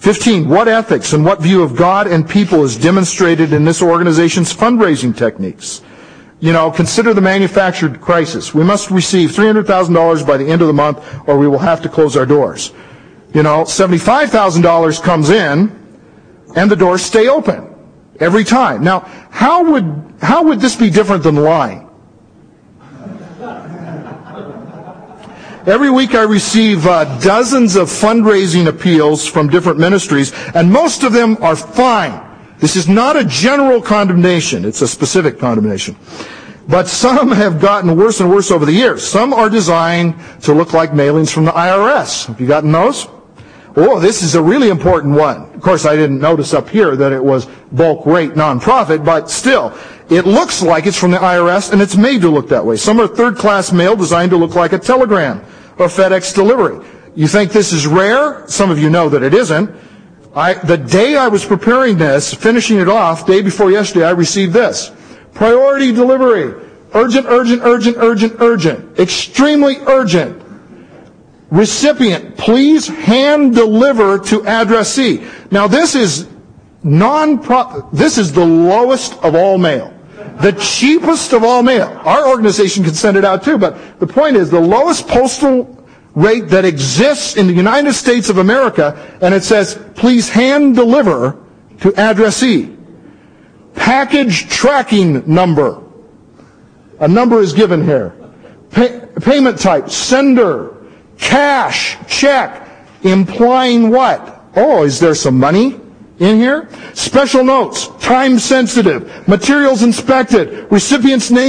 15, what ethics and what view of God and people is demonstrated in this organization's fundraising techniques? Consider the manufactured crisis. We must receive $300,000 by the end of the month or we will have to close our doors. $75,000 comes in and the doors stay open every time. Now, how would this be different than lying? Every week I receive dozens of fundraising appeals from different ministries, and most of them are fine. This is not a general condemnation. It's a specific condemnation. But some have gotten worse and worse over the years. Some are designed to look like mailings from the IRS. Have you gotten those? Oh, this is a really important one. Of course, I didn't notice up here that it was bulk rate nonprofit, but still, it looks like it's from the IRS, and it's made to look that way. Some are third-class mail designed to look like a telegram or FedEx delivery. You think this is rare? Some of you know that it isn't. The day I was preparing this, finishing it off, day before yesterday, I received this. Priority delivery. Urgent, urgent, urgent, urgent, urgent. Extremely urgent. Recipient, please hand deliver to addressee. Now this is this is the lowest of all mail. The cheapest of all mail. Our organization can send it out too, but the point is the lowest postal rate that exists in the United States of America, and it says, please hand deliver to addressee. Package tracking number. A number is given here. Payment type, sender, cash, check, implying what? Oh, is there some money in here? Special notes, time sensitive, materials inspected, recipient's name